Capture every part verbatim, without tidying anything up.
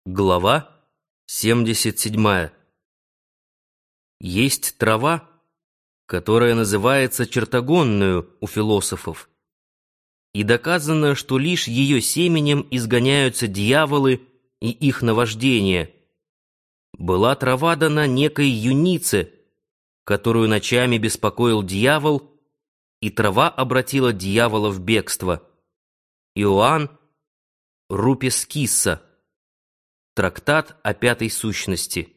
Глава семьдесят седьмая. Есть трава, которая называется чертогонную у философов, и доказано, что лишь ее семенем изгоняются дьяволы и их наваждения. Была трава дана некой юнице, которую ночами беспокоил дьявол, и трава обратила дьявола в бегство. Иоанн Рупескисса. Трактат о пятой сущности.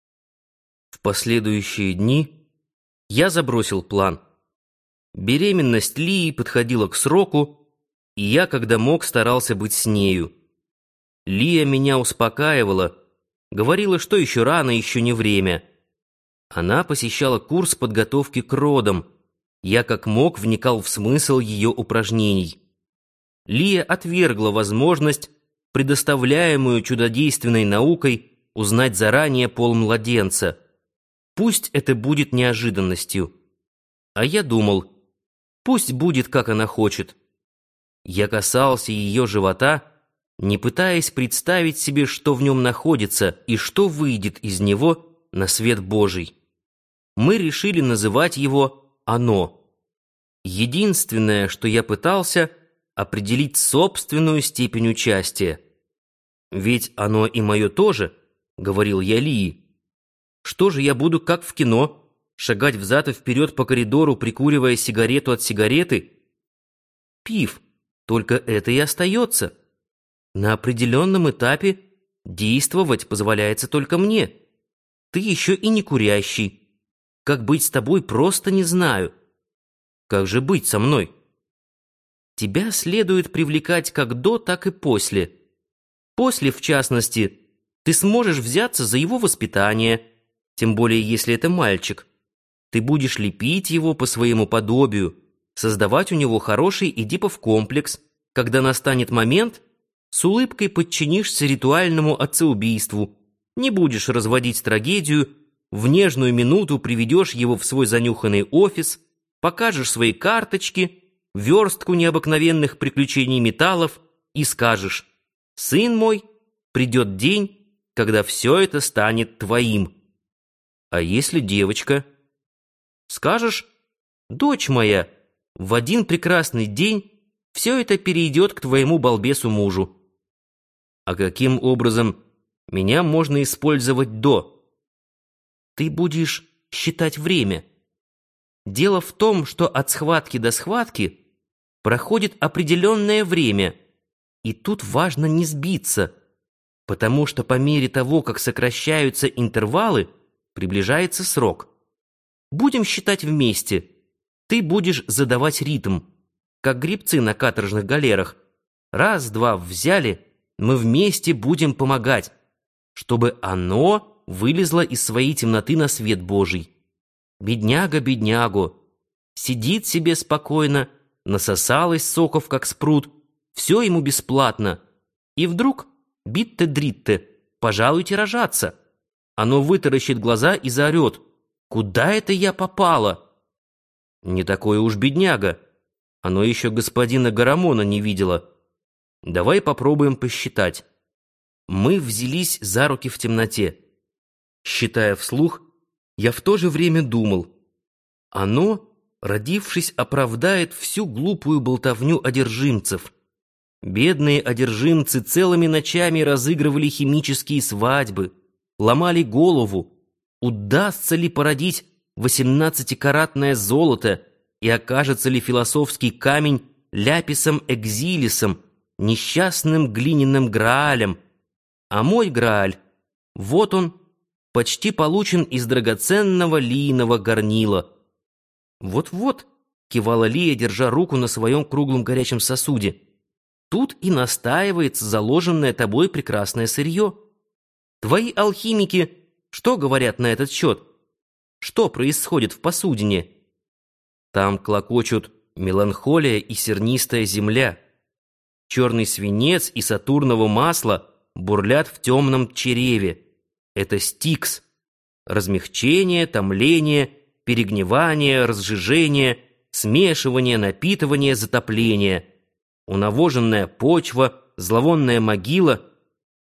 В последующие дни я забросил план. Беременность Лии подходила к сроку, и я, когда мог, старался быть с нею. Лия меня успокаивала, говорила, что еще рано, еще не время. Она посещала курс подготовки к родам. Я как мог вникал в смысл ее упражнений. Лия отвергла возможность, предоставляемую чудодейственной наукой, узнать заранее пол младенца. Пусть это будет неожиданностью. А я думал, пусть будет, как она хочет. Я касался ее живота, не пытаясь представить себе, что в нем находится и что выйдет из него на свет Божий. Мы решили называть его «Оно». Единственное, что я пытался — определить собственную степень участия. «Ведь оно и мое тоже», — говорил я Лии. «Что же я буду, как в кино, шагать взад и вперед по коридору, прикуривая сигарету от сигареты? Пив, только это и остается. На определенном этапе действовать позволяется только мне. Ты еще и не курящий. Как быть с тобой, просто не знаю. Как же быть со мной? Тебя следует привлекать как до, так и после. После, в частности, ты сможешь взяться за его воспитание, тем более если это мальчик. Ты будешь лепить его по своему подобию, создавать у него хороший эдипов комплекс. Когда настанет момент, с улыбкой подчинишься ритуальному отцеубийству, не будешь разводить трагедию, в нежную минуту приведешь его в свой занюханный офис, покажешь свои карточки, верстку необыкновенных приключений металлов и скажешь: «Сын мой, придет день, когда все это станет твоим». А если девочка? Скажешь: «Дочь моя, в один прекрасный день все это перейдет к твоему балбесу-мужу». А каким образом меня можно использовать до? Ты будешь считать время. Дело в том, что от схватки до схватки проходит определенное время, и тут важно не сбиться, потому что по мере того, как сокращаются интервалы, приближается срок. Будем считать вместе. Ты будешь задавать ритм, как гребцы на каторжных галерах. Раз-два взяли, мы вместе будем помогать, чтобы оно вылезло из своей темноты на свет Божий. Бедняга беднягу. Сидит себе спокойно, насосалась соков, как спрут, все ему бесплатно. И вдруг, битте-дритте, пожалуйте рожаться. Оно вытаращит глаза и заорет: «Куда это я попала?» Не такое уж бедняга. Оно еще господина Гарамона не видело. Давай попробуем посчитать. Мы взялись за руки в темноте. Считая вслух, я в то же время думал: оно, родившись, оправдает всю глупую болтовню одержимцев. Бедные одержимцы целыми ночами разыгрывали химические свадьбы, ломали голову, удастся ли породить восемнадцатикаратное золото и окажется ли философский камень ляписом экзилисом, несчастным глиняным граалем. А мой грааль, вот он, почти получен из драгоценного лийного горнила. «Вот-вот», — кивала Лия, держа руку на своем круглом горячем сосуде, «тут и настаивается заложенное тобой прекрасное сырье. Твои алхимики что говорят на этот счет? Что происходит в посудине? Там клокочут меланхолия и сернистая земля. Черный свинец и сатурново масло бурлят в темном чреве. Это стикс. Размягчение, томление, перегнивание, разжижение, смешивание, напитывание, затопление. Унавоженная почва, зловонная могила —